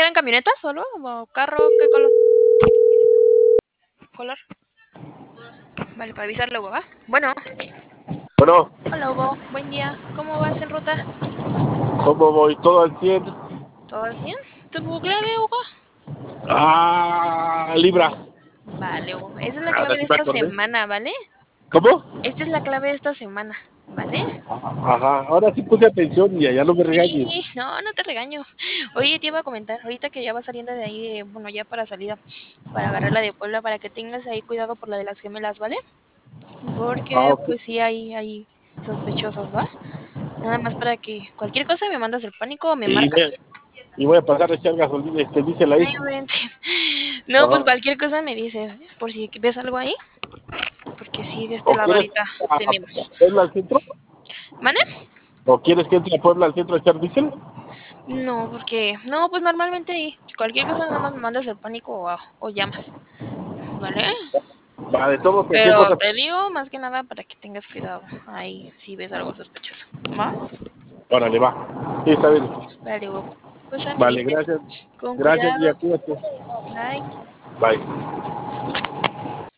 llevan camionetas solo? ¿O carro? ¿Qué color? ¿Color? Vale, para avisar luego, ¿va? Bueno, Bueno, hola Hugo, buen día. ¿Cómo vas en ruta? ¿cómo voy? ¿Todo al 100? ¿Todo al 100? ¿Tu clave, Hugo? Libra. Vale, Hugo. Esa es la Ahora clave de sí me esta acordé. semana, ¿vale? ¿Cómo? Esta es la clave de esta semana, ¿vale? Ajá, ahora sí puse atención y ya no me regañes. Sí, no, no te regaño. Oye, te iba a comentar, ahorita que ya vas saliendo de ahí, bueno, ya para salida, para agarrar la de Puebla, para que tengas ahí cuidado por la de las gemelas, ¿vale? Porque, Ok. pues sí, hay sospechosos, ¿va? Nada más para que cualquier cosa me mandas el pánico o me Y voy, marcas. a, y voy a pasar a echar gasolina, diésel No ahí. inventes. No, pues Ajá. cualquier cosa me dices, ¿eh? Por si ves algo ahí, porque sí, de este ¿O lado quieres ahorita a tenemos. Puebla al centro? ¿Vale? ¿O quieres que entre a Puebla al centro a echar diésel? No, porque, no, pues normalmente ahí, cualquier cosa nada más me mandas el pánico o llamas, ¿vale? Va, de todo, cualquier Pero cosa. te digo más que nada para que tengas cuidado ahí si ves algo sospechoso, ¿va? Órale, va. Sí, está bien. Vale, Hugo. Pues Vale, ándale, gracias. con Gracias, cuidado. Día, cuídate. Bye. Bye.